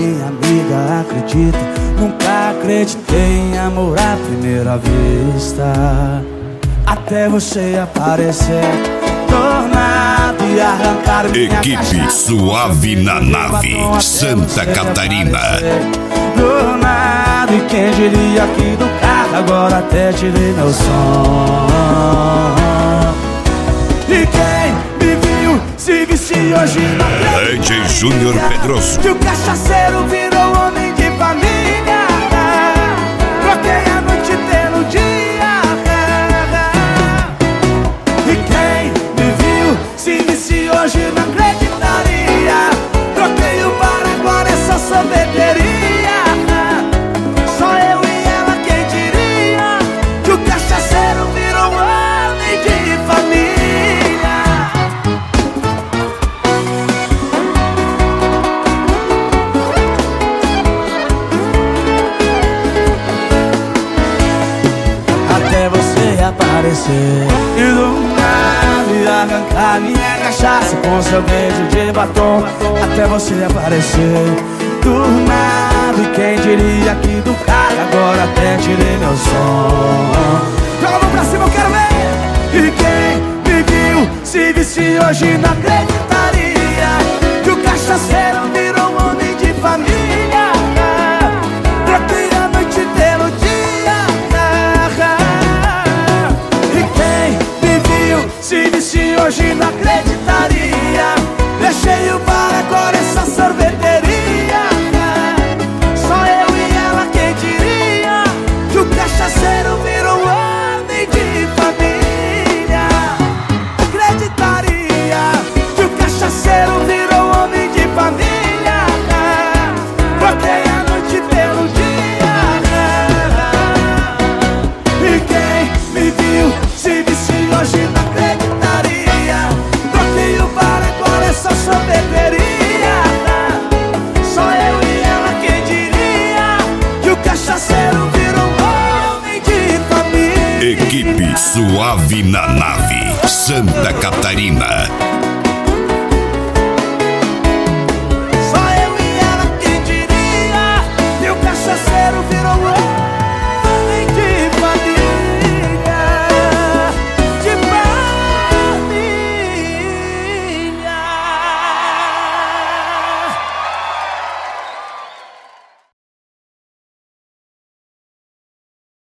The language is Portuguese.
minha amiga acredita. Nunca acreditei em amor à primeira vista, até você aparecer do nada e arrancar minha Equipe Suave na Nave, Santa Catarina. Do nada, e quem diria que do carro agora até tirei meu som. E quem me viu se viciou hoje não acredita. DJ Júnior Pedroso. Que o cachaceiro virou homem de família. Troquei a noite pelo dia. E quem me viu se viciou hoje não acreditaria. Troquei o bar, agora é só sorveteria. Só eu e ela, quem diria que o cachaceiro virou homem de família. Até você aparecer e do nada arrancar minha cachaça com seu beijo de batom. Até você aparecer do nada, e quem diria que do carro agora até tirei meu som. Joga a mão pra cima, eu quero ver. E quem me viu se visse hoje não acreditaria que o cachaceiro virou homem de família. Troquei a noite pelo dia. E quem me viu se visse hoje não acreditaria. Deixei o bar, agora é só sorveteria. Só eu e ela, quem diria que o cachaceiro virou homem de família. Acreditaria que o cachaceiro virou homem de família. Troquei a noite pelo dia. E quem me viu se visse hoje não acreditaria. Troquei o bar, agora é só sorveteria. Só eu e ela, quem diria que o cachaceiro virou homem de família. Equipe Suave na Nave, Santa Catarina.